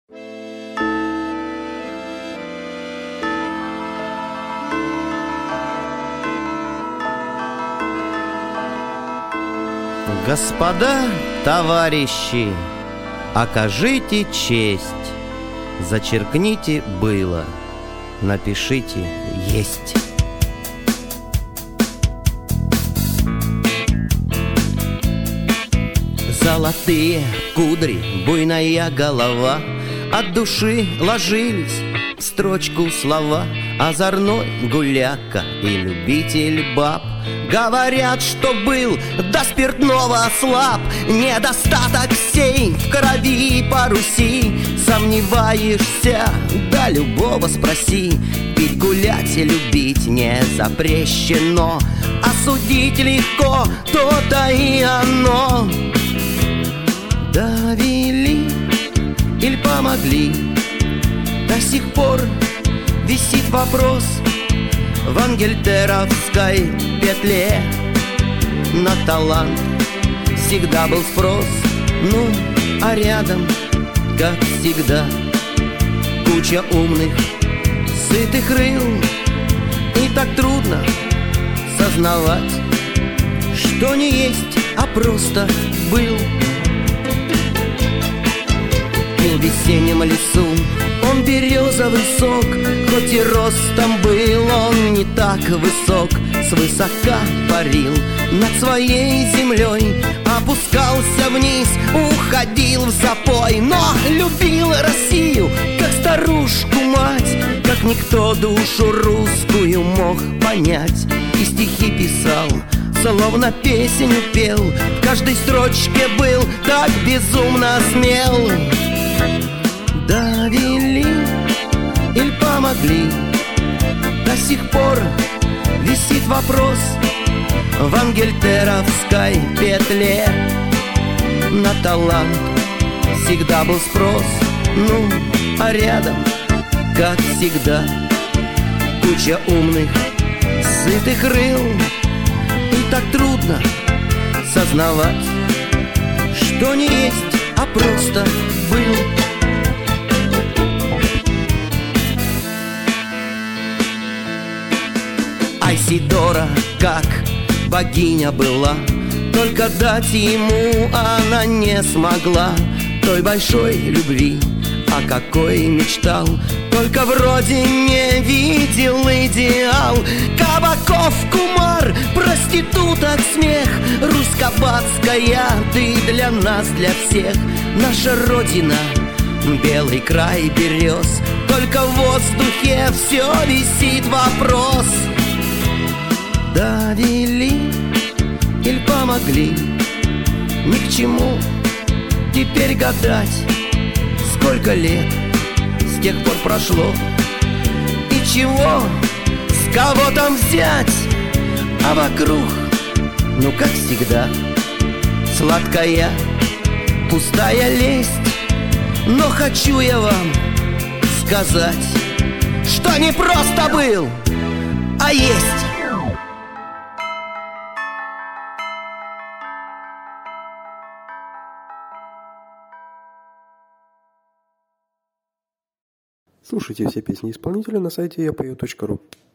Господа, товарищи, окажите честь, зачеркните «было», напишите «есть». Золотые кудри, буйная голова, от души ложились в строчку слова. Озорной гуляка и любитель баб говорят, что был до спиртного слаб. Недостаток сей в крови по Руси. Сомневаешься, да любого спроси. Пить, гулять и любить не запрещено. Осудить легко, то-то и оно. Довели или помогли, до сих пор висит вопрос в ангельтеровской петле. На талант всегда был спрос, ну, а рядом, как всегда, куча умных, сытых рыл. И так трудно сознавать, что не есть, а просто был. И в весеннем лесу он березовый сок, хоть и ростом был он не так высок. Свысока парил над своей землей, опускался вниз, уходил в запой. Но любил Россию, как старушку-мать, как никто душу русскую мог понять. И стихи писал, словно песню пел, в каждой строчке был так безумно смел. Довели или помогли, до сих пор висит вопрос в ангельтеровской петле. На талант всегда был спрос, ну, а рядом, как всегда, куча умных, сытых рыл. И так трудно сознавать, что не есть, а просто был. Айсидора, как богиня была, только дать ему она не смогла той большой любви, о какой мечтал, только вроде не видел идеал. Кабаков кумар, проституток смех, Русь кабацкая, ты для нас, для всех. Наша Родина, белый край берез, только в воздухе все висит вопрос. Довели или помогли, ни к чему теперь гадать, сколько лет с тех пор прошло. И чего, с кого там взять, а вокруг, ну как всегда, сладкая, пустая лесть. Но хочу я вам сказать, что не просто был, а есть. Слушайте все песни исполнителя на сайте yapою.ru.